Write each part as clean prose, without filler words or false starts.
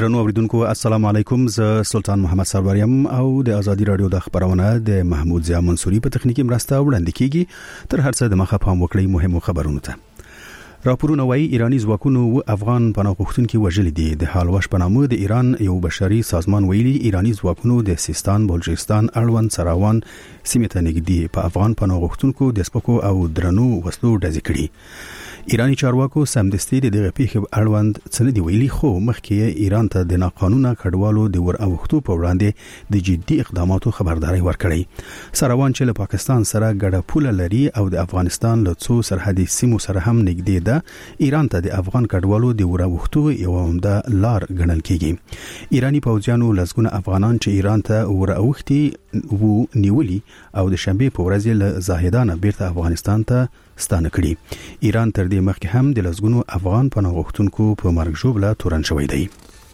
درنو اوریدونکو السلام علیکم، زه سلطان محمد سروریم او د ازادي رادیو د خبرونه د محمود ضیا منصوري په تخنیکی مرسته وړاندې کیږي. تر هر څه د مخه پام وکړئ مهمو خبرونو ته. راپورونه وايي ایرانی ځواکونو افغان پناه غوښتونکي وژلي دي. د حالوش په نامه د ایران یو بشري سازمان ویلي ایرانی ځواکونو د سیستان، بلوچستان، اړوند سراوان سیمې ته نږدې په افغان پناه غوښتونکو د سپکو او درنو وسلو ډزې کړي. ایرانی چارواکو سمدستي د دغه پیښې اړوند څه نه دی ویلي، خو مخکې ایران ته د ناقانونه کډوالو د ور اوښتو په وړاندې د جدي اقداماتو خبرداري ورکړي. سراوان چې له پاکستان سره ګډه پوله لري او د افغانستان له څو سرحدي سیمو سره هم نږدې ده، ایران ته د افغان کډوالو د ور اوښتو یو عمده لار ګڼل کیږي. ایرانی پوځیانو لسګونه افغانان چې ایران ته ور اوښتي وو نیولي او د شنبه په ورځ له زاهدانه بیرته افغانستان ته ستانه کړي. ایران تر دې مخکې هم د لسګونو افغان پناه غوښتونکو په مرګ ژوبله تورن شوی دی.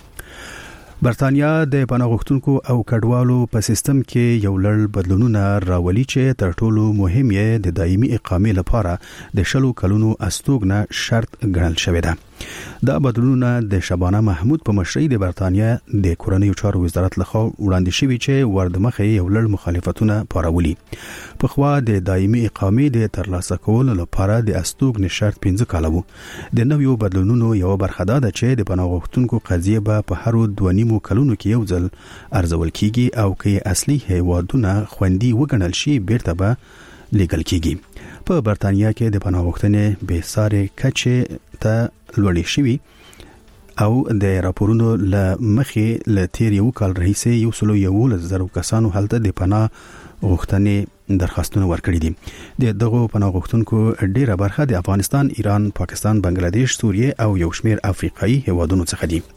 برتانیا د پناه غوښتونکو او کډوالو په سیستم کې یو لړ بدلونونه راولي چې تر ټولو مهم یې د دایمي اقامې لپاره د 10 کلونو استوګنه شرط ګڼل شوی دی. دا بدلونونه د شبانه محمود په مشرۍ د برتانیا د کورنیو چارو وزارت لخوا وړاندې شوي چې وردمخه یو لړ مخالفتونه پارولي. په خوا د دایمي اقامې د ترلاسه کولو لپاره د استوګنې شرط 15 کاله وو. د نویو بدلونونو یو برخه ده چې د پناه غوښتونکو قضیه به په هر 2.5 کلونو کې یو ځل ارزول کیږي او کې اصلي هیوادونه خوندي وګڼل شي بیرته به لیګل کیږي. په برتانیا کې د پناه غوښتنې به ساري کچې ته لوړې شوي او د راپورونو له مخې له تیر یو کال راهیسې 111,000 کسانو هلته د پناه غوښتنې درخواستونه ورکړي دي. د دغه پناه غوښتونکو ډیره برخه د افغانستان، ایران، پاکستان، بنگلاديش، سوریه او یو شمېر افریقایي هیوادونو څخه دي.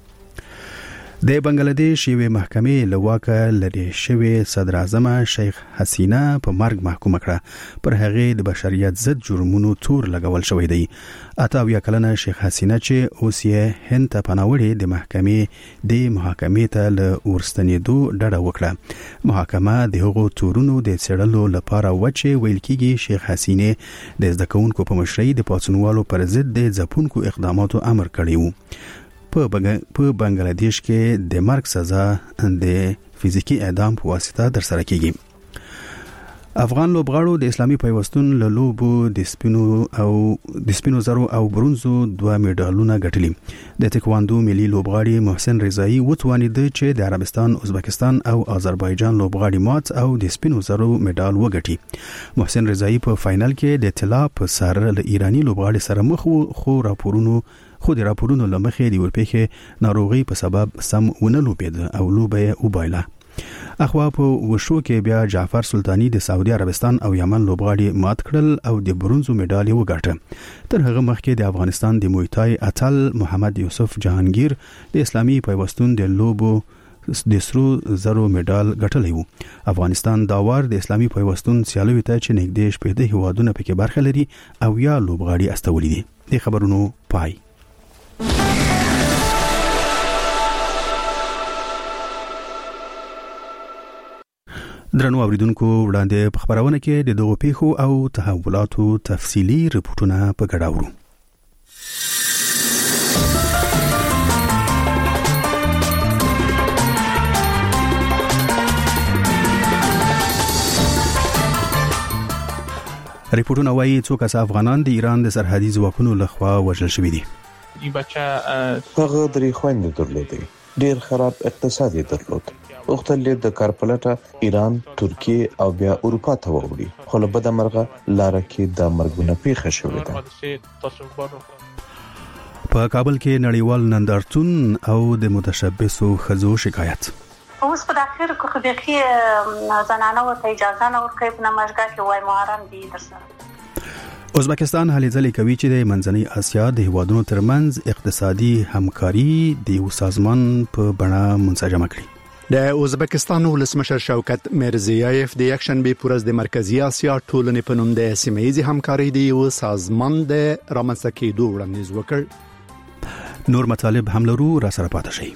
د بنگلاديش یوې محکمې لواکه لري شوی صدر اعظم شیخ حسینه په مرګ محکوم کړه. پر هغه د بشریت ضد جرمونو تور لګول شوی دی. 88 کلنه شیخ حسینه چې اوس یې هند ته پناوړي د محکمې د محاکمې ته له ورستنېدو ډډه وکړه. محاکمه د هغو تورونو د څېړلو لپاره وچه ویل کیږي. شیخ حسینه د زده کوونکو په مشرۍ د پاتونوالو پر ضد د ځپونکو اقداماتو امر کړی وو. په بنگلاديش کې د مرګ سزا د فزیکی اعدام په واسطه در سره کیږي. افغان لوبغاړو د اسلامي پیوستون له لوبو د سپینو زرو او برونزو 2 میډالونه ګټلي. د تکواندو ملي لوبغاړي محسن رضایی وتوانید چې د عربستان، ازبکستان او آذربایجان لوبغاړي مات او د سپینو زرو میډال وګټي. محسن رضایی په فائنل کې د طلا په سر له ایرانی لوبغاړي سره مخ وو، خو د راپورونو لمخې د ورپېخې ناروغي په سبب سم ونه لوبید او لوبه وبایله. اخوا په وشو کې بیا جعفر سلطانی د سعودي عربستان او یمن لوبغاړي مات کړل او د برونزو میډال وګټه. تر هغه مخکې د افغانستان د مویتای اتل محمد یوسف جهانگیر د اسلامي پیوستون د لوبو د سرو زرو میډال ګټلی وو. افغانستان دا وار د اسلامي پیوستون سیالیو ته چې نږدې 15 هیوادونه پکې برخه لري او یا لوبغاړي استولي دي. د خبرونو پای. درنو اوریدونکو، وړاندې په خبرونه کې د دغو پیښو او تحولاتو تفصیلی رپورټونه په ګډه اورو. ریپورټونه وايي څو کس افغانان د ایران د سرحدي ځواکونو لخوا وژل شوي دي. این بچه هغه درې خويندې درلودې، ډیر خراب اقتصاد درلود. وختلې د کارپلټه ایران، ترکیه او بیا اروپا ته وړي، خو له بده مرغه لار کې د مرګونه پیښه شوې ده. په کابل کې نړیوال نندارتون او د متشبثو ښځو شکایت. اوس په اخر کې خو دغه زنانه ورته اجازه نه ورکوي په نمایشګاه کې وای محرم دي درسره. ازبکستان هلې ځلې کوي چې د منځنۍ اسیا د هیوادونو ترمنځ اقتصادي همکاري د یو سازمان په بڼه منسجمه کړي. د ازبکستان ولسمشر شوکت میرزیایف د یکشنبه پورز د مرکزی اسیا ټولنې په نوم د سیمه‌ایزي همکاري د یو سازمان د رامنځته کېدو وړاندیز وکړ. نور مطالب هم لرو، را سره پاتې شئ.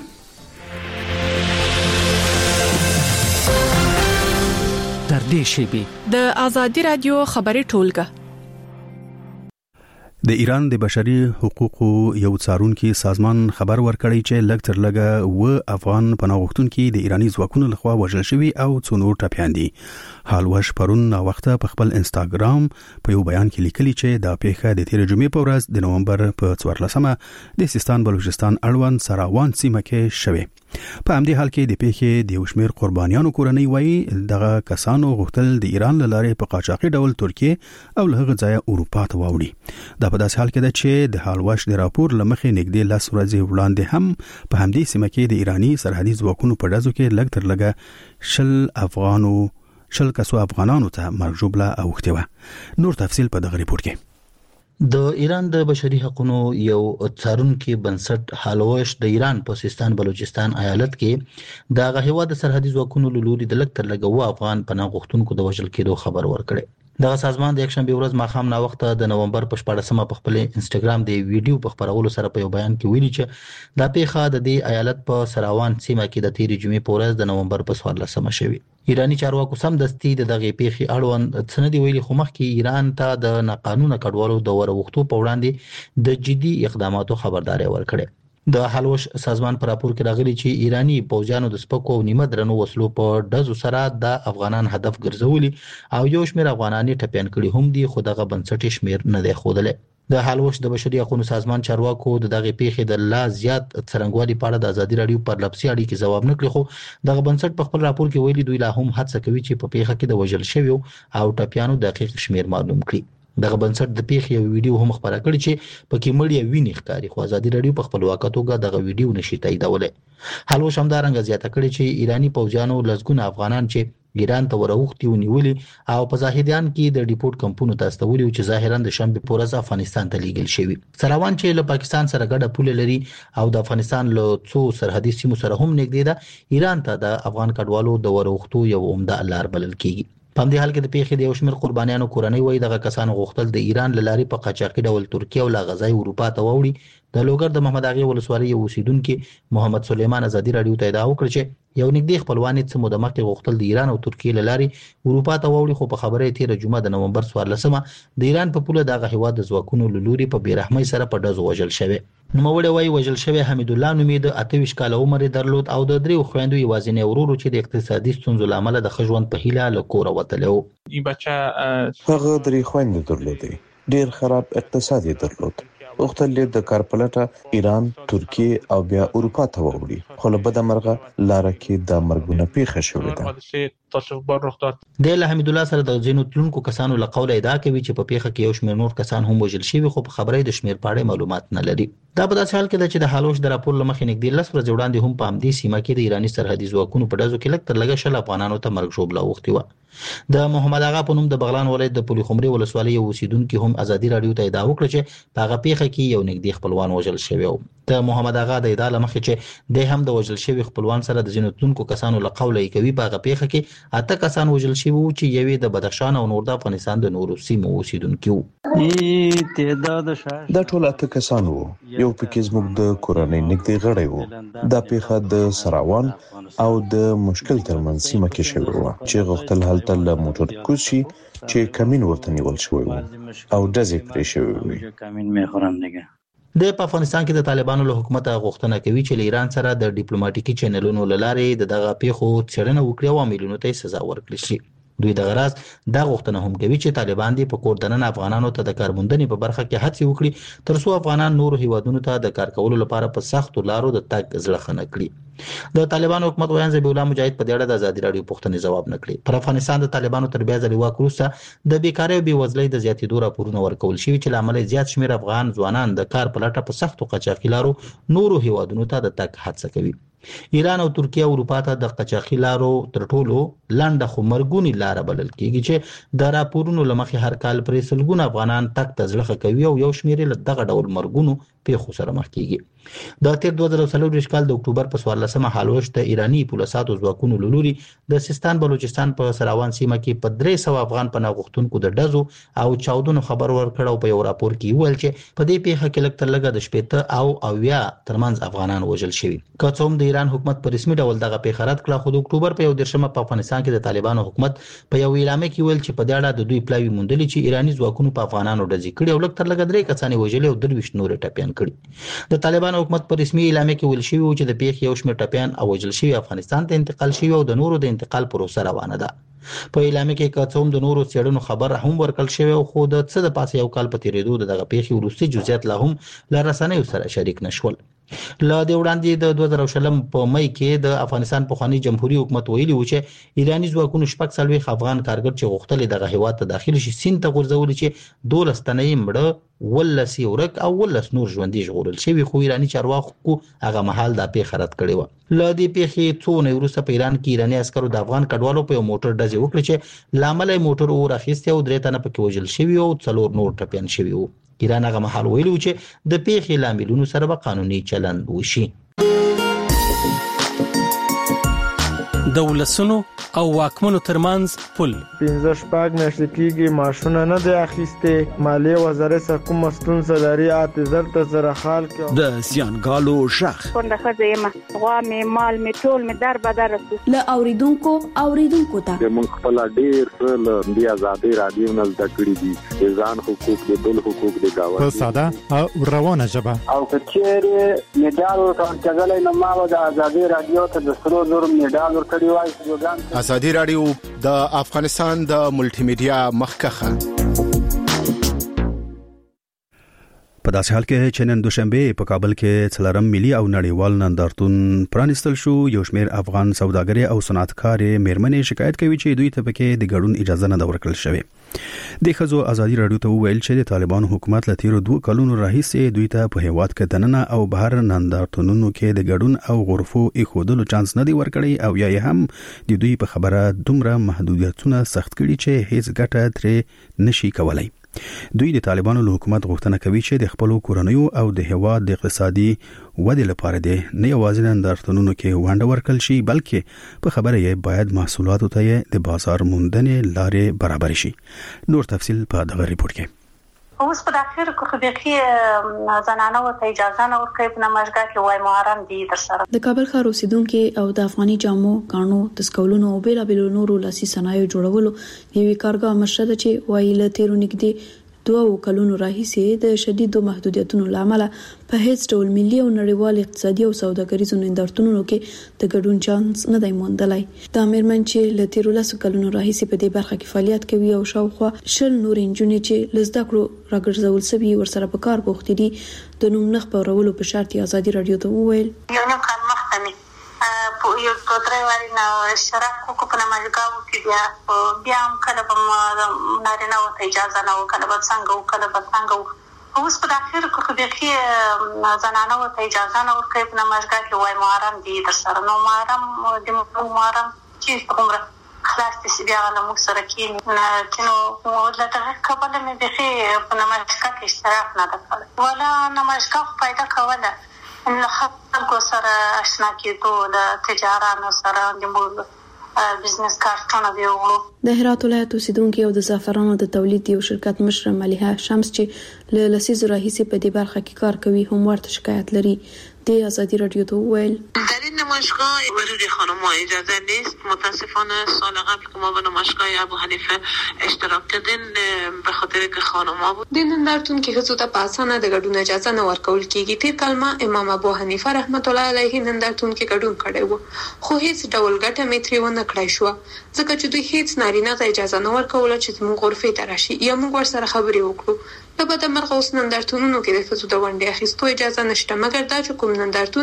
در دې شیبي د ازادي رادیو خبري ټولګه د ایران د بشري حقوقو یو څارونکي سازمان خبر ورکړی چې لږ تر لږه و افغان پناهغښتونکي د ایرانی ځواکونو لخوا وژل شوي او څو نور ټپیان دي. حالوش پرون وخته په خپل انستاګرام په یو بیان کې لیکلي چې دا پیښه د تیر جمعې په ورځ د نومبر په 14مه د سیستان بلوچستان اړوند سراوان سیمه کې شوه. په همدې حال کې د پیښې د یو شمېر قربانیانو کورنۍ وایي دغه کسانو غوښتل د ایران له لارې په قاچاقي ډول ترکیه او له هغه ځایه اروپا ته واوړي. دا په داسې حال کې ده چې د حالوش د راپور له مخې نږدې 10 ورځې وړاندې هم په همدې سیمه کې د ایرانی سرحدي ځواکونو په ډزو کې لږ تر لږه 10 کسو افغانانو ته مرګ ژوبله اوښتې وه. نور تفصیل په دغه ریپورت کې. د ایران د بشري حقوقو یو څارونکي بنسټ حالوش د ایران په سیستان بلوچستان ایالت کې د هغه د سرحدي ځواکونو لوري د لږ تر لږه افغان پناهغښتونکو د وژل کېدو خبر ورکړي. دغه سازمان د یک شنبه ورځ ماښام نا وخت د نومبر په 14مه په خپل انستګرام د ویډیو په خبرولو سره په یو بیان کې ویلي چې دا پیښه د دې ایالت په سراوان سیمه کې د تیر جمعې په ورځ د نومبر په 14مه شوې. ایرانی چارواکو سم دستي د دغه پیښې اړوند سندي ویلي خو مخکې ایران ته د ناقانونه کډوالو د وروختو په وړاندې د جدي اقداماتو خبرداري ورکړه. د حالوش سازمان پر راپور کې راغلي چې ایرانی پوځیانو د سپکو او نیمه درنو وسلو په ډزو سره د افغانان هدف ګرځولي او یو شمېر افغانانی ټپيان کړي هم دي خو دغه بنسټي شمېر نه دی ښودلی. د حالوش د بشري حقوقو سازمان چارواکو دغه پیښې د لا زیات څرنګوالي په اړه د ازادي رادیو پر لپسي اړیکې ځواب نه کړی خو دغه بنسټ په خپل راپور کې ویلي دوی لا هم هڅه کوي چې په پیښه کې د وژل شویو او ټپيانو دقیق شمېر معلوم کړي. دغه بنسټ د پیښې یو ویډیو هم خبره کړې چې پکې مړی ویني ښکاری خو ازادي رادیو په خپل واقعتوګه دغه ویډیو نشي تاییدولای. حالوش همدارنګه زیاته کړې چې ایرانی پوځیانو لزګونه افغانان چې ایران ته وروختي ونیولي او په زاهدیان کې د ډیپورت کمپونو ته استولي چې ظاهرا د شنبه په ورځ افغانستان ته لیږل شوی. سراوان چې له پاکستان سره ګډه پوله لري او د افغانستان له څو سرحدي سیمو سره هم نږدې ده ایران ته د افغان کډوالو د وروختو یو عمده لار بلل کیږي. په همدې حال کې د پیښې د یو شمېر قربانیانو کورنۍ وایي دغه کسانو غوښتل د ایران له لارې په قاچاقي ډول ترکیه او لا غزای اروپا ته واوړي. د لوګر د محمد اغه ولسوالۍ اوسیدونکو محمد سلیمان ازادي رادیو ته ادعا وکړه چې یو نږدې خپلوان څه موده مخکې غوښتل د ایران او ترکیه له لارې اروپا ته واوړي خو په خبره تیر جمعه د نومبر 14مه د ایران په پوله دغه هیواد د ځواکونو لوري په بیرحمۍ سره په ډزو وژل شوی. نوموړی وایي وژل شوی حمید الله نومې د 28 کال عمر درلود او د دریو خويندو یوازینی ورور چې د اقتصادي ستونزو لامل د خژوند په هیله له کور وتلو. هغه درې خويندې درلودې ډیر خراب اقتصادي درلود. وختل د کارپلټه ایران ترکیه او بیا اروپا ته وړي خو له بده مرغه لار کې د مرګونه پیښه شوې ده. د حمید الله سره د زینو تلونکو کسانو له قوله ادعا کوي چې په پیښه کې یو شمېر نور کسان هم وژل شوي خو په خبرې د شمېر په اړه معلومات نه لري. دا په داسې حال کې ده چې د حالوش د راپور لمخې نږدې 10 ورځې وړاندې هم په همدې سیمه کې د ایرانی سرحدي ځواکونو په ډزو کې لږ تر لږه 10 افغانانو ته مرګ ژوبله اوښتې وه. د محمد اغا په نوم د بغلان ولایت د پولي خمري ولسوالۍ اوسیدونکو هم ازادي رادیو ته ادعا وکړه چې په هغه پیښه کې یو نږدې خپلوان وژل شوی و. د محمد اغا د ادعا لمخې چې د هم د وژل شوی خپلوان سره د زینتونکو کسانو له قوله کوي په هغه پیښه کې 8 کسان وژل شوی وو چې یوې د بدخشان او نور د افغانستان د نورو سیمو اوسیدونکو. دا ټول 8 کسان وو یو پکې زموږ د کورنۍ نږدې غړی وو. دا پیښه د سراوان او د مشکل ترمنځ سیمه کې شوی و چې غوښتل هلته له موټر کوشي چې کمین ورته نیول شوی و او ډزې پرې شوی و. د افغانستان کې د طالبانو له حکومت غوښتنه کوي چې ایران سره د ډیپلوماټیکي چینلونو لارې دغه پیښو څېړنه وکړي او عاملونو ته سزا ورکړي شي. دوی د غراض دا غوښتنه هم کوي چې طالبان دې په کور دننه افغانانو ته د کارموندنې په برخه کې هڅې وکړي ترڅو افغانان نور هیوادونو ته د کار کولو لپاره په سختو لارو د تګ زړه خنه کړي. د طالبانو حکومت ویان ذبیح الله مجاهد په دې اړه د ازادي رادیو پوښتنې ځواب نه کړي. پر افغانستان د طالبانو تر بیا ځلې واک وروسته د بیکارۍ او بېوزلۍ د زیاتېدو راپورونه ورکول شوي چې لامل زیات شمېر افغان ځوانان د کار په لټه په سختو قاچاقي لارو نورو هیوادونو ته د تګ هڅه کوي. ایران او ترکیه اروپا ته د قاچاقي لارو تر ټولو لنډه خو مرګونی لار بلل کیږي چې د راپورونو لمخې هر کال پرې سلګونه افغانان تک ته ځړخه کوي او یو شمېر له دغه ډول مرګونو پیښو سره مخ کیږي د تیر 2024 کال د اکتوبر په 14مه حالوش د ایرانی پولیساتو ځواکونو لوري د سیستان بلوچستان په سراوان سیمه کې په 300 افغان پناه غوښتونکو د ډزو او چاودنو خبر ورکړو په یو راپور کې ویل چې په دې پیښه کې لږ تر لږه د 80 او 90 ترمنځ افغانان وژل شوي. که څوم د ایران حکومت په رسمي ډول دغه پیښه رد کړه، خو د اکتوبر په 11مه په افغانستان کې د طالبانو حکومت په یو اعلامیه کې ویل چې په دې اړه د دوی پلاوی موندلې چې ایرانی ځواکونو په افغانانو ډزې کړي او لږ تر لږه 3 کسان وژل او 23 نور ټپيان کړي. د طالبانو حکومت په رسمي اعلامیه کې ویل شوی و چې د پیښې یو شمېر ټپيان او وژل شوي افغانستان ته انتقال شوي او د نورو د انتقال پروسه روانه ده. په اعلامیه کې که څوم د نورو څېړنو خبر هم ورکړل شوی خو د څه د پاسه یو کال په تیریدو دغه پیښې وروستي جزئیات لا هم ل رسنیو سره شریک نشول. لا د وړاندې د 2020 په مې کې د افغانستان پخوانی جمهوریت حکومت ویلي و چې ایرانی ځواکونو شپږ څلوېښت افغان کارګر چې غوښتل دغه هیواد ته داخل شي سین ته غورځول چې 12 تنې مړه ولسی ورک او ولس نور ژوندۍ ژغورل شوی، خو ایرانی چارواکو هغه محل د پیښه رد کړی و. ل دې پیښې څو نه وروسته په ایران کې ایرانی عسکرو د افغان کډوالو په موټر ډزې وکړې چې لامل موټر اور اخیسته او 3 تنه پکې وژل شوی او 4 نور ټپيان شوی وو. ایران هغه محل ویلو چې د پیښې لاملونو سره به قانوني چلند وشي. دولسونو او واکمنو ترمنځ پل 15 میاشتې کېږي معاشونه نه دی اخیسته، مالیه وزارت کوم ستونزه لري اعتذار ته سره حال کې د زیانګالو شخ څنګه خځه غوا می مال می ټول می در بدر له اوریدونکو ته موږ خپل ډیر څه د آزادۍ رادیو نه زده کړی دي، ځان حقوق د بل حقوق د گاوه په ساده او روانه ژبه او کچېره میډال ورکړل نو ما د آزادۍ رادیو ته د سرو زر میډال ورکړی وای. ازادي رادیو د افغانستان د ملټي میډیا مخکخه. په داسې حال کې چې نن دوشنبه په کابل کې څلورم ملي او نړیوال نندارتون پرانستل شو، یو شمېر افغان سوداګر او صنعتکارې میرمنې شکایت کوي چې دوی ته پکې د ګډون اجازه نه ورکړل شوې. د ښځو ازادي رادیو ته ویل چې د طالبانو حکومت له تیرو 2 کلونو راهیسې دوی ته په هیواد کې دننه او بهر نندارتونونو کې د ګډون او غرفو ایښودلو چانس نه دی ورکړی او یا هم د دوی په خبره دومره محدودیتونه سخت کړي چې هیڅ ګټه ترې نشي کولای. دوی د طالبانو له حکومت غوښتنه کوي چې د خپل کورنیو او د هیواد د اقتصادي ودې لپاره د نه یوازې نندارتونونو کې ونډه ورکړل شي، بلکې په خبره یې باید محصولاتو ته د بازار موندنې لارې برابر شي. نور تفصیل په دغه ریپورت کې. اوس په اخر کې خو به زنانه ته اجازه نه ورکوي په نمایشګاه کې وای محرم دي در سره. د کابل ښار اوسیدونکو او د افغاني جامو کانو تسکولونو او بیلابیلو نورو لاسي صنایعو جوړولو یوې کارګاه مشره چې وای له تیرو نږدې 2 کلونو راهیسې د شدیدو محدودیتونو لامل په هیڅ ډول ملي او نړیوال اقتصادي او سوداګریزو نندارتونونو کې د ګډون چانس نه دی موندلای. د امرمن چې له تیرو 10 کلونو راهیسې په دې برخه کې فعالیت کوي او شاوخوا 10 نور انجونې چې لزده کړو راګرځول سوي ورسره په کار بوختي دي د نوم نخ پورولو په شرط ازادي رادیو ته وویل. یو نو کار مختمي یو دوتره واری نو شرف کو په نمایشګاو کې بیا هم کله په نارینه او اجازه نه وکړه به څنګه اوس په اخر کې خو به زنانه او اجازه نه ورکړي په نمایشګاه کې وای محرم دي در سره. نو محرم چې کومه خلاص دي بیا له موږ سره کې نو ولته کابل مې به په نمایشګاه کې اشتراک نه وکړ ولا نمایشګاه پیدا کوله له خلکو سره آشنا کېدو د تجارانو سره د بزنس کارتونه دیو. د هرات ولایت اوسیدونکو او د زعفرانو د تولید یو شرکت مشر ملیحه شمس چې له لسیزو راهیسې په دې برخه کې کار کوي هم ورته شکایت لري. د ازادي رادیو ته ویل در این نمایشگاه ورود خانم‌ها اجازه نیست. متاسفانه سال قبل که ما به نمایشگاه ابو حنیفه اشتراک کردیم به خاطر که خانم‌ها بود د نندارتون کې ښځو ته په اسانه د ګډون اجازه نه ورکول کیږي. تیر کال ما امام ابو حنیفه رحمت الله علیه نندارتون کې ګډون کړی و خو هیڅ ډول ګټه مې ترې ونه کړای شو ځکه چې دوی هیڅ نارینه ته اجازه نه ورکول چې موږ غرفه ته راشي یا موږ ورسره خبرې وکړو. په بده مرغه اوس نندارتونونو کې د ښځو د ونډې اخیستو اجازه نشته مګر دا چې کوم نندارتون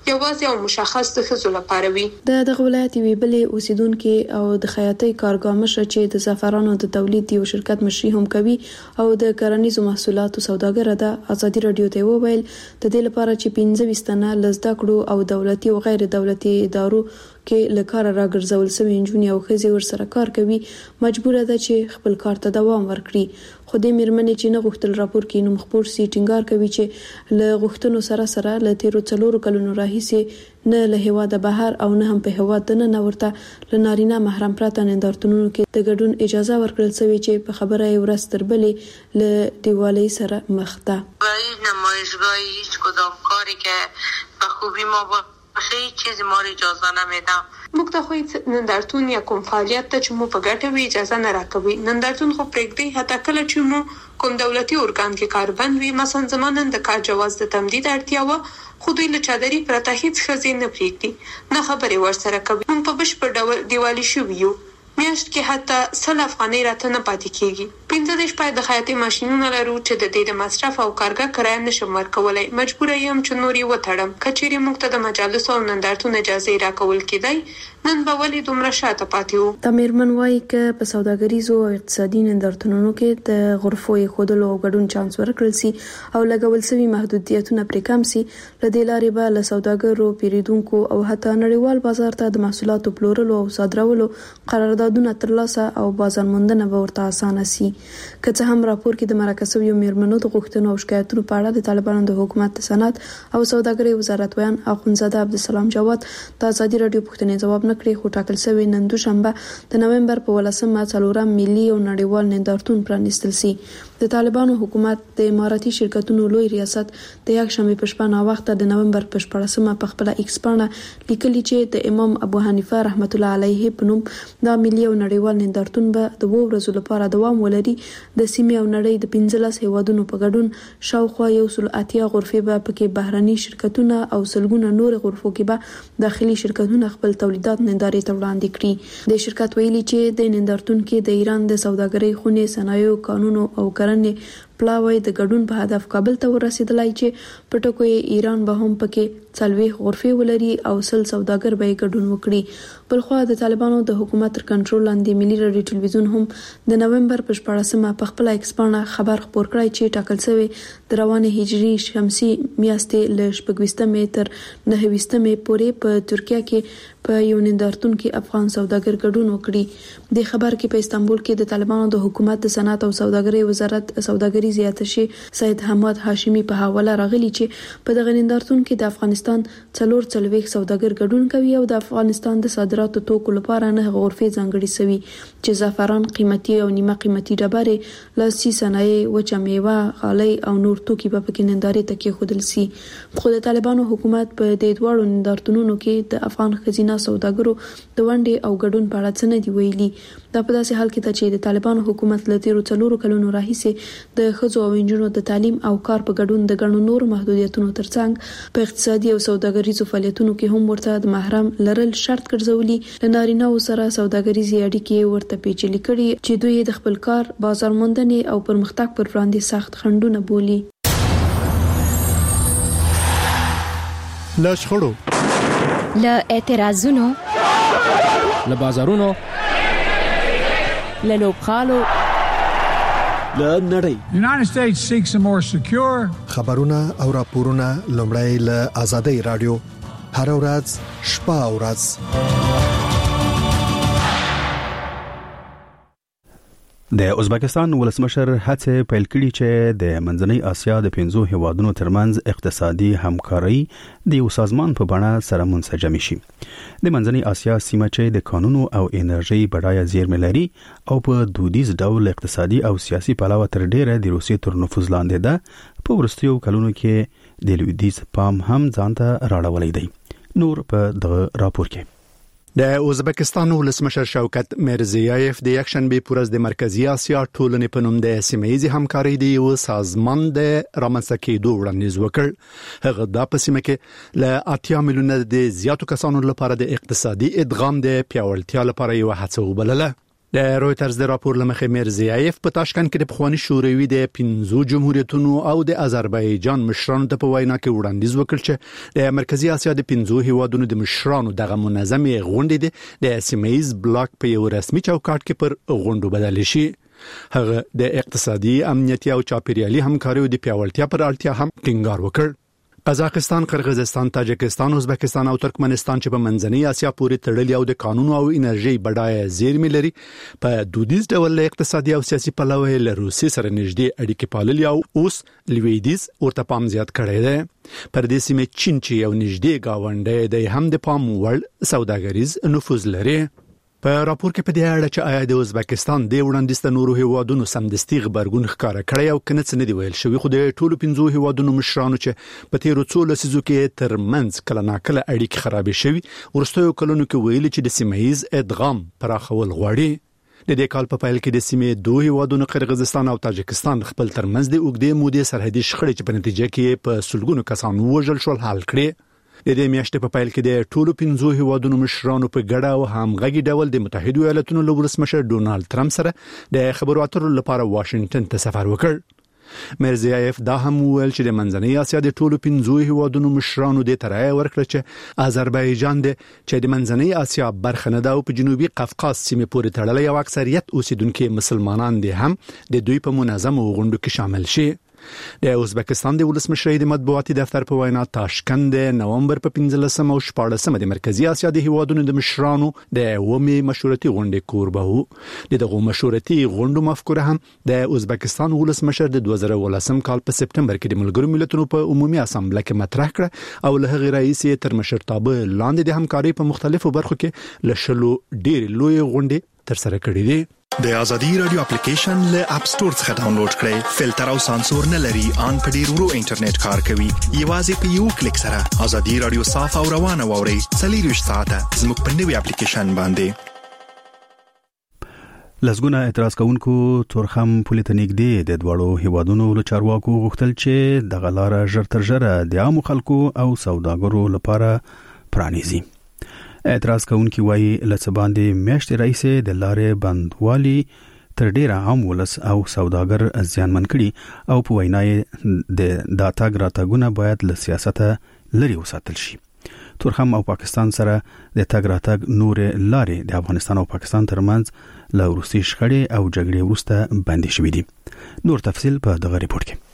یوازې او مشخص د ښځو لپاره وي. دغه ولایت وی بلې اوسیدونکو او د خیاطۍ کارګاه مشر چې د زعفرانو د تولید یو شرکت مشري هم کوي او د کرنیزو محصولاتو سوداګر ده ازادي رادیو ته وویل د دې لپاره چې 15 تنه لزده کړو او دولتي او غیر دولتي ادارو کې لکار راګرځول سوي انجونی او خزي ور سره کار کوي مجبور ده چې خپل کار ته دوام ورکړي. خو د میرمنې چې نه غوښتل راپور کې نو مخبور سي ټینګار کوي چې له غوښتنو سره له تیرو 4 کلونو راهیسې نه له هواده بهر او نه هم په هواده نه ورته لنارینه محرم پراته نندارتونونو کې د ګډون اجازه ورکړل سوي چې په خبره یې ورځ تر بلې له دیوالۍ سره مخ ده. نمایشگاهی هیچ کدام کاری که به خوبی ما باشه چیزی ما اجازه نمیدم. موږ ته خو نندارتون یا کوم فعالیت ته چې مو په ګټه وی اجازه نه راکوي. نندارتون خو پرېږدي حتی کله چې مو کوم دولتي ارګان کې کاربند وي مثلا زمونږ د کار جواز د تمدید اړتیا و خو دوی له چادري پرته هیڅ ښځې نه پرېږدي نه خبرې ورسره کوي. موږ په بشپړ ډول دیوالي شوي یو. میاشت کې حتی 100 افغانۍ راته نه پاتې کیږي. 15 پای د خیاطۍ ماشينونه لرو چې د دې د مصرف او کارګه کرایه نشم ورکولای. مجبور یم چې نوري وتړم. کچېري موږ ته د مجالس او نندارتون اجازه راکول کېدای نن به ولې دومره شاته پاتې وو. د میرمن وايي چې په سوداګریزو او اقتصادي نندارتونونو کې د غرفو خودلو او ګډون چانس ورکړل سي او لګول سوي محدودیتونه پرې کم سي. لدې لارې به له سوداګرو پیریدونکو او حتی نړیوال بازار ته د محصولاتو پلورلو او صادرولو قراردادونه ترلاسه او بازار موندنه به ورته اسانه سي. که څه هم راپور کې د مرکزي میرمنو د غوښتنو او شکایتونو په اړه د طالبانو د حکومت صنعت او سوداګرۍ وزارت ویان اخوندزاده عبدالسلام جواد د ازادي رادیو پوښتنې جواب نکړي خو ټاکل شوی نن دوشنبه د نومبر په 18مه څلورم ملي او نړیوال نندارتون پرانیستل سي. د طالبانو حکومت د اماراتي شرکتونو لوی ریاست د یک شنبه په شپه نا وخت د نومبر په 14مه په خپل ایکس باندې لیکلي چې د امام ابو حنیفه رحمت الله علیه په نوم د ملي او نړیوال نندارتون به د 2 ورځې لپاره دوام ولري. د سیمې او نړۍ د 15 هیوادونو په ګډون شاوخوا 180 غرفې به پکې بهراني شرکتونه او سلګونه نور غرفو کې به داخلي شرکتونه خپل تولیدات نندارې ته وړاندې کړي. د شرکت ویلي چې د نندارتون کې د ایران د سوداګرۍ خونې صنایع قانون او کرنې پلاوی د ګډون په هدف کابل ته ورسېدلای چې په ټکو ایران به هم پکې 40 غرفې ولري او 100 سوداګر به ګډون وکړي. بلخو د طالبانو د حکومت تر کنټرول لاندې ملي رادیو ټلویزیون هم د نومبر په 14مه په خپل ایکس باندې خبر خبر کړی چې ټاکل شوی د روانه هجري شمسي میاشتې له 28 تر 29 پورې په ترکیه کې په یو نندارتون کې افغان سوداګر ګډون وکړي. د خبر کې په استانبول کې د طالبانو د حکومت د صنعت او سوداګرۍ وزارت سوداګري زیاتشي سید حماد هاشمی په حواله راغلي چې په دغه نندارتون کې د افغانستان 440 سوداګر ګډون کوي او د افغانستان د صادراتو توکو لپاره نه غرفې ځانګړي سوي چې زعفران قیمتي او نیمه قیمتي ډبرې لاسي صنایع وچه میوه غالۍ او نور توکي په کې نندارې ته کې خودل سي. خو د طالبانو حکومت په دې دوړو نندارتونونو کې د افغان خزینه سوداګرو د ونډې او ګډون په اړه څه نه دی ویلي. دا په داسې حال کې چې د طالبانو حکومت له تیرو 4 کلونو راهیسې د ښځو او نجونو د تعلیم او کار په ګډون د ګڼو نور محدودیتونو ترڅنګ په اقتصادي او سوداګریزو فعالیتونو کې هم ورته د محرم لرل شرط ګرځولي. لنارینه او سره سوداګریزي اړیکې ورته پیچلې کړي چې دوی د خپل کار بازار موندنې او پرمختګ پر وړاندې سخت خنډونه بولي. لشخړو له اعتراضونو له بازارونو له لوبخالو له نړۍ. United States seeks a more secure خبرونه او راپورونه لومړی له آزادۍ رادیو هر ورځ شپه او ورځ. د ازبکستان ولسمشر هڅه پیل کړي چې د منځنۍ اسیا د 15 هیوادونو ترمنځ اقتصادي همکاري د یو سازمان په بڼه سره منسجم شي. د منځنۍ اسیا سیمه چې د قانون او انرژي بډایه زیرمې لري او په دودیز ډول اقتصادي او سیاسي پلوه تر ډیره د روسیې تر نفوذ لاندې ده په ورستیو کلونو کې د لویدیز پام هم ځانته راړولې دی. نور په دغه راپور کې د ازبکستان ولسمشر شوکت میرزیایف د یکشنبه پورز د مرکزی اسیا ټولنې په نوم د سیمه‌ایزي همکارۍ د یو سازمان د رامنځته کېدو وړاندیز وکړ. هغه د پسیمه کې ل 80 میلیونه د زیاتو کسانو لپاره د اقتصادي ادغام د پیاوړتیا لپاره یو هڅه وبلله. د رويټرز د راپور لمخې میرزیایف په تاشکند کې د پخوانی شوروي د 15 جمهوریتونو او د آذربایجان مشرانو ته په وینا کې وړاندیز وکړ چې د مرکزی اسیا د 15 هیوادونو د مشرانو دغه منظمې غونډې د سیمایز بلاک په یو رسمي چوکاټ کې پر غونډو بدل شي. هغه د اقتصادي امنیتي او چاپیریالي همکاریو د پیاوړتیا پر اړتیا هم ټینګار وکړ. قزاقستان، قرغیزستان، تاجکستان، ازبکستان او ترکمنستان چې په منځنۍ اسیا پورې تړلي او د قانون او انرژي بډایه زیرمې لري په دودیز ډول اقتصادي او سیاسي پلوه له روسي سره نږدې اړیکې پاللي او اوس لویدیز ورته پام زیات کړی دی. پر دې سیمه چین چې یو نږدې گاونډی دی هم د پام وړ سوداګریز نفوذ لري. په راپور کې په دې اړه چې آیا د ازبکستان د وړاندیز ته نورو هیوادونو سمدستي غبرګون ښکارا کړی او کنه څه نه دی ویل شوی، خو د ټولو 15 هیوادونو مشرانو چې په تیرو څو لسیزو کې ترمنځ کله ناکله اړیکې خرابې شوي ورستیو کلونو کې ویل چې د سیمایز ادغام پراخول غواړي. د دې کال په پیل کې د سیمې دوه هیوادونو قرغیزستان او تاجکستان خپل ترمنځ د اوږدې مودې سرحدي شخړې چې په نتیجه کې په سلګونو کسان وژل شول حل کړي. د دې میاشتې په پیل کې د ټولو 15 هیوادونو مشرانو په ګډه او همغږي ډول د متحده ایالاتونو له ولسمشر ډونالد ټرمپ سره د خبرو اترو لپاره واشنگټن ته سفر وکړ. میرزیایف دا هم ویل چې د منځنۍ اسیا د ټولو 15 هیوادونو مشرانو د ترای ورکړه چې آذربایجان چې د منځنۍ اسیا برخه نه ده او په جنوبي قفقاز سیمې پورې تړلې او اکثریت اوسیدونکو مسلمانان دي هم د دوی په منظمو غونډو کې شامل شي. د ازبکستان د ولسمشر د مطبوعاتي دفتر په وینا تاشکند د نومبر په 15 او 14 د مرکزی اسیا د هیوادونو د مشرانو د اومي مشورتي غونډې کوربه وو. دغه مشورتي غونډو مفکوره هم د ازبکستان ولسمشر د 2018 کال په سپتمبر کې د ملګرو ملتونو په عمومي اسامبله کې مطرح کړ او له هغه رئیس تر مشرتابه لاندې د همکاري په مختلفو برخو کې لشلو ډېر لوی غونډې تر سره کړې دي. د ازادي رادیو اپلیکیشن له اپ ستور څخه ډاونلوډ کړئ. فلټر او سانسور نه لري، ان په ډیر ورو انټرنیټ کار کوي. یوازې په یو کلیک سره ازادي رادیو صاف او روانه ووري. 24 ساعته زموږ په نوي اپلیکیشن باندې. لسګونه اعتراض کوونکو تورخم پولې ته نږدې د دوړو هیوادونو له چارواکو غوښتل چې د غلاره ژر تر ژره د عامو خلکو او سوداګرو لپاره پرانیزي. اعتراض کوونکي وایي لڅ باندې میاشتې رئیس د لارې بندوالي تر ډیره عام ولس او سوداګر ځانمن کړي او په وینای د داتاګ راتګونه باید له سیاست لري وساتل شي. تورخم او پاکستان سره د تاګ راتګ نور لارې د افغانستان او پاکستان ترمنځ له روسي شخړې او جګړې وروسته بندي شوې دي. نور تفصيل په دغه ریپورت کې.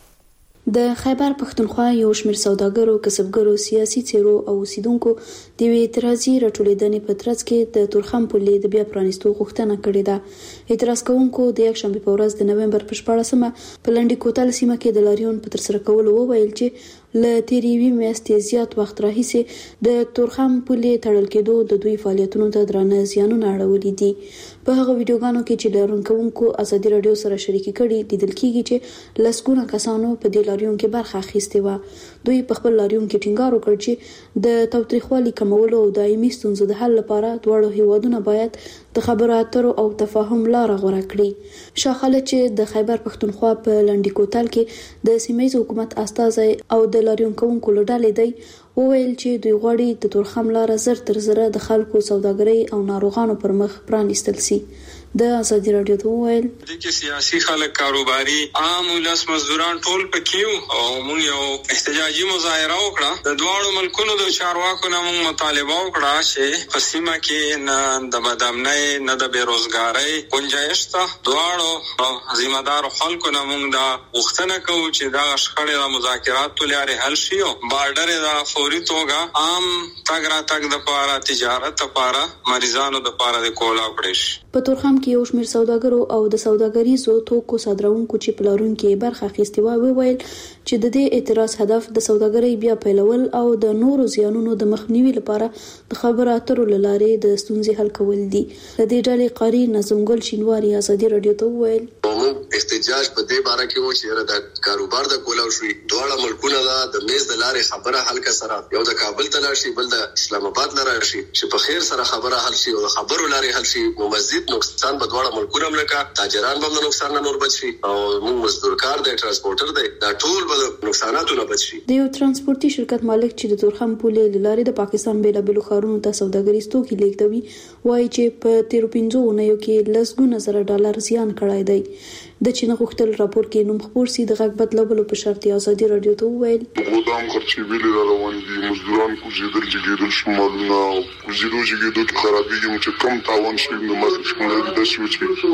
د خیبر پښتونخوا یو شمېر سوداګرو، کسبګرو، سیاسي څیرو او اوسیدونکو د اعتراضي راټولېدنې په ترڅ کې د تورخم پولې د بیا پرانیستو غوښتنه کړې ده. اعتراض کوونکو د یکشنبه په ورځ د نومبر په 14مه په لنډي کوتل سیمه کې د لاریون په ترسره کولو وویل چې له تیریوي میاشتې زیات وخت راهیسې د تورخم پولې تړل کېدو د دوی فعالیتونو ته درانه زیانونه اړولي دي. په هغه ویډیوګانو کې چې لاریون کوونکو ازادي رادیو سره شریکي کړي لیدل کېږي چې لسګونه کسانو په دې لاریون کې برخه اخیستې و. دوی په خپل لاریون کې ټینګار وکړ چې د تاوتریخوالي کمولو او دایمي ستونزو د حل لپاره دواړو هیوادونه باید د خبرو اترو او تفاهم لار غوره کړي. شاخله چې د خیبر پښتونخوا په لنډي کوتل کې د سیمایي حکومت استازي او د لاریون کوونکو لړۍ دی وویل چې دوی غواړي د تورخم لار زر تر زره د خلکو سوداګرۍ او ناروغانو پر مخ پرانیستل شي. د ازادي رادیو ته وویل چې سیاسي خلک، کاروباري، عام ولس، مزدوران ټول پکې او موږ یو احتجاجي مظاهره وکړه. د دواړو ملکونو د چارواکو نه موږ مطالبه وکړه چې په سیمه کې نه د بدامنۍ نه د بیروزګارۍ گنجائش ته. دواړو ذمہ دار خلکو نه موږ دا غوښتنه کوو چې دا شخړې د مذاکراتو لارې حل شي او بارډر دا فوري توګه عام تګ راتګ د لپاره، تجارت لپاره، مریضانو لپاره د کولا کړی شي. په تورخم کې یو شمېر سوداګرو او د سوداګریزو توکو صادروونکو چې پلارون کې برخه اخیستې و ویل چې د دې اعتراض هدف د سوداګرۍ بیا پیلول او د نورو زیانونو د مخنیوي لپاره د خبرو اترو لارې د ستونزې حل کول دي. د دې ډلې قاری نظم ګل شینواری ازادي رادیو ته ویل موږ احتجاج په دې باره کې و چې د کاروبار د کولاو شوی دواړه ملکونه د میز د لارې خبره حل کا سره یو د کابل ته راشي بل د اسلام آباد لاره راشي چې په خیر سره خبره حل شي او د خبرو لارې حل شي نو مزید نقصان به دواړه ملکونه ملکا تاجران به نقصان نه نور بچي او موږ مزدورکار د ترانسپورټر دی دا ټول به نقصاناتو نه بچي د یو ترانسپورتي شرکت مالک چې د تورخم پولې لارې د پاکستان بیلابلو ښارونو ته سوداګریز توکي لیږدوي وایي چې په 13 اونیو کې لسګونه زره ډالر زیان کړی دی د چین غوښتل راپور کې نوم خبر سي د غږ بدلولو په شرط ازادي رادیو ته وویل ګودام خرچې ویلې روان دي مزدوران کوزیدل جګیدل شمالونه کوزیدو کې خرابېږي چې کم تاوان شي نو ماسه شمال د شوچ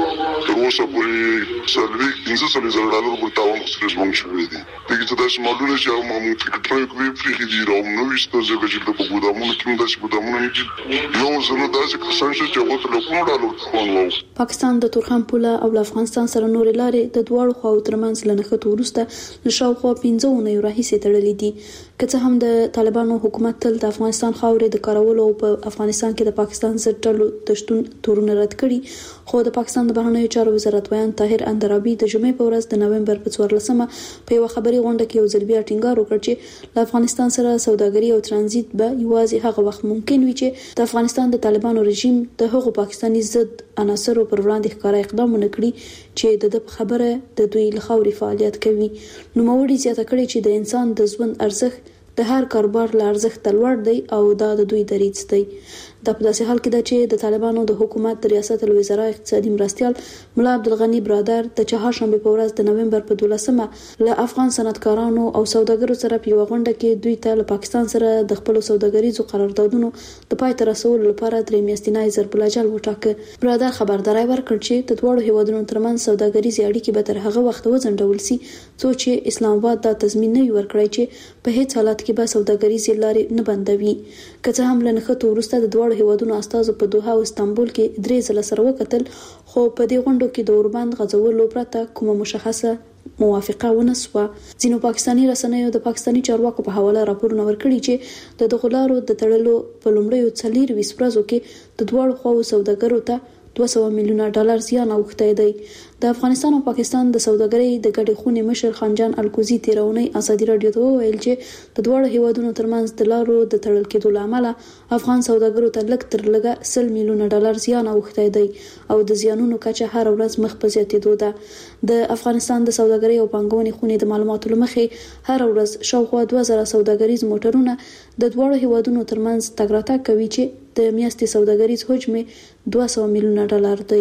تر اوسه پورې سلوي 1500 زره ډالر په تاوان سره زموږ شوې دي دغه څه د شمالونه چې موږ فکر کوي چې دي راو نو وشته چې د ګودامونو کې د ګودامونو کې یو زنه داسې کسان چې هغه له کوم ډالر تاوان پاکستان د تورخم پوله او افغانستان سره نور لارې د دواړو خواو ترمنځ لنښت ورسته له شاوخوا 15 اونیو راهیسې تړلې دي که څه هم د طالبانو حکومت تل د افغانستان خاورې د کارولو او په افغانستان کې د پاکستان ضد ډلو د شتون تورونه رد کړي خو د پاکستان د بهرنیو چارو وزارت ویان طاهر اندرابي د جمعې په ورځ د نومبر په 14مه په یو خبري غونډه کې یو ځل بیا ټینګار وکړ چې له افغانستان سره سوداګري او ترانزیت به یوازې هغه وخت ممکن وي چې د افغانستان د طالبانو رژیم د هغو پاکستاني ضد عناصرو پر وړاندې ښکارا اقدام ونکړي چې د خبره د دوی لخوا فعالیت کوي نو موري زیاته کړي چې د انسان د ژوند ارزښت د هر کاروبار له ارزښت لوړ دی او دا د دوی دریځ دی دا په داسې حال کې ده چې د طالبانو د حکومت د ریاست الوزرا اقتصادي مرستيال ملا عبدالغنی برادر د چهارشنبه په ورځ د نومبر په 12مه له افغان صنعتکارانو او سوداګرو سره په یو غونډه کې دوی ته له پاکستان سره د خپل سوداګریزو قراردادونو د پای ته رسولو لپاره درې میاشتنی ضرب الاجل وټاکه برادر خبرداري ورکړ چې د دوه هیوادونو ترمنځ سوداګریزي اړیکې به تر هغه وخت وځنډول شي چې اسلام آباد دا تضمین نه ورکړي چې په هیڅ حالت کې به سوداګریزي لارې نه بندوي که څه هم لنښت ورسته د دوه هیوادونو استازو په دوحه او استانبول کې درې ځله سره وکتل خو په دې غونډو کې د اوربند غځولو پرته کومه مشخصه موافقه ونسوه ځینو پاکستاني رسنیو د پاکستاني چارواکو په حواله راپورونه ورکړي چې د دغلارو د تړلو په لومړیو 4 ورځو کې د دوه خواو سوداګرو ته 200 میلیونه ډالر زیان اوښتی دی د افغانستان او پاکستان د سوداګرۍ د ګډې خونې مشر خانجان الکوزي تیرونی ازادي رادیو ته ویل چې د دوه هیوادونو ترمنځ د لارو د تړل کېدو لامل افغان سوداګرو ته لږ تر لږه 100 میلیونه ډالر زیان اوښتی دی او د زیانونو کچه هر ورځ مخ په زیاتېدو ده د افغانستان د سوداګرۍ او پانګونې خونې د معلوماتو لمخې هر ورځ شاوخوا 2000 سوداګریز موټرونه د دوه هیوادونو ترمنځ تګ راتګ کوي چې د میاشتې سوداګریز حجم 200 میلیونه ډالر دی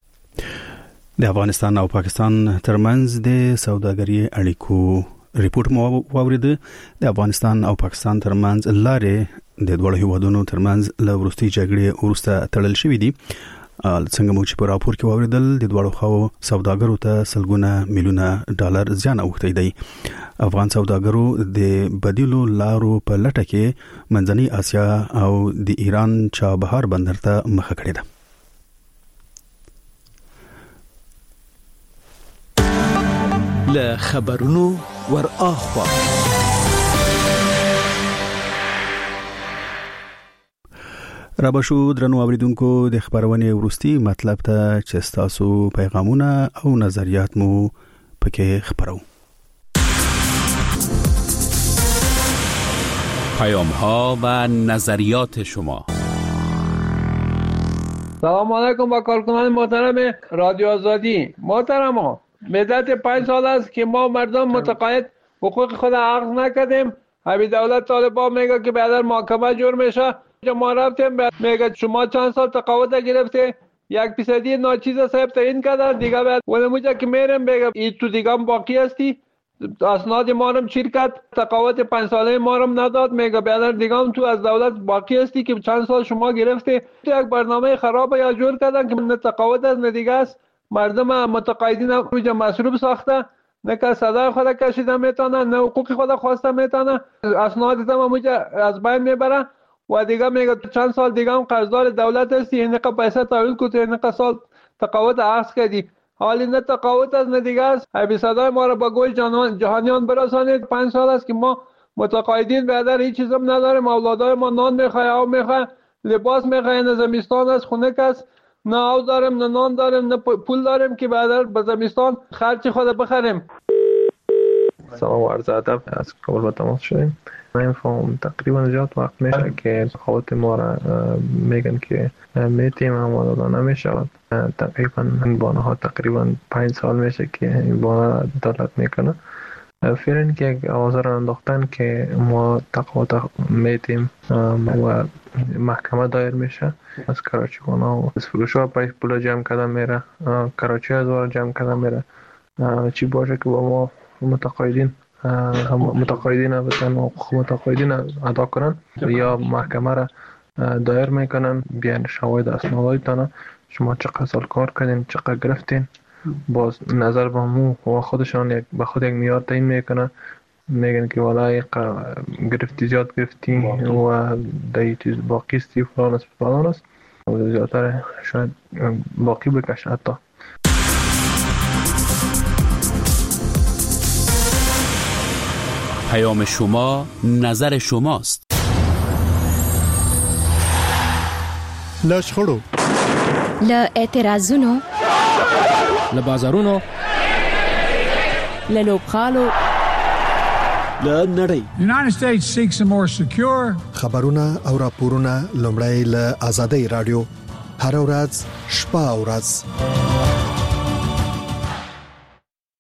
د افغانستان او پاکستان ترمنځ د سوداګرۍ اړیکو ریپورت مو واورید د افغانستان او پاکستان ترمنځ لارې د دوه هیوادونو ترمنځ له وروستي جګړې وروسته تړل شوې دي څنګه مو چې په راپور کې واوریدل د دوه خواو سوداګرو ته سلګونه میلیونه ډالر زیان اوښتی دی افغان سوداګرو د بدیلو لارو په لټه کې منځنۍ اسیا او د ایران چابهار بندر ته مخه کړې ده له خبرونو ور اخوا رابشو درنو اوریدونکو د خبرونه ورستي مطلب ته چې تاسو پیغامونه او نظریات مو پکې خبرو پیام‌ها و نظریات شما سلام علیکم با کارکنان محترم رادیو آزادی محترم مدت 5 سال است که ما مردم متقاعد حقوق خود اخذ نکردیم همین دولت طالبان میگه که بعد محاکمه جور میشه ما رفتیم میگه شما چند سال تقاعد گرفته 1% ناچیز صاحب تعیین کردن دیگه بعد ولموجه که میرم میگه این تو دیگه باقی هستی اسناد ما رو چیر کرد تقاعد 5 ساله ما رو نداد میگه بعد دیگه هم تو از دولت باقی هستی که چند سال شما گرفته یک برنامه خراب یا جور کردن که نه تقاعد از نه دیگه است مردم متقاعدین روی مصروف ساخته نه که صدای خود کشیده میتونه نه حقوق خود خواسته میتونه اسناد هم از بین میبره و دیگه میگه چند سال دیگه هم قرضدار دولت هستی اینقدر پیسه تحویل کنی اینقدر سال تقاعد اخذ کردی حالی نه تقاعد از نه دیگه است ابی صدای ما رو با گوی جهانیان برسانید 5 سال است که ما متقاعدین بعد هیچ چیز هم نداریم اولادای ما نان میخواه او میخواه لباس میخواه زمستان است خنک است نه آب داریم، نه نان داریم، نه پول داریم که بعد به زمستان خرچ خود بخریم. سلام عرض ادب، از کابل با تماس شدیم. من فهم تقریبا زیاد وقت میشه که خواهد ما را میگن که میتیم اما داده نمیشود. تقریبا این بانه ها تقریبا 5 سال میشه که این بانه را دولت میکنه. فعلا که یک آوازه را انداختن که ما تقاضا میتیم و محکمه دایر میشه از کراچی بانه و از فروش ها پول جمع کردن میره، کراچی هزار جمع کردن میره. چی باشه که با ما متقاعدین بتن حقوق متقاعدین ادا کنن یا محکمه را دایر میکنن، بیان شواهد اسنادتان شما چقدر سال کار کردین، چقدر گرفتین، باز نظر به مو و خودشان به خود یک معیار تعیین میکنن، میگن که والله گرفتی زیاد گرفتی و دیگه چیز باقی استی فلان است و زیادتر شاید باقی بکشه. حتی پیام شما نظر شماست. لشخړو ل اعتراضونو ل بازارونو ل لوبخالو The United States seeks a more secure خبرونه او راپورونه لومړی له آزادۍ رادیو هر ورځ شپه او ورځ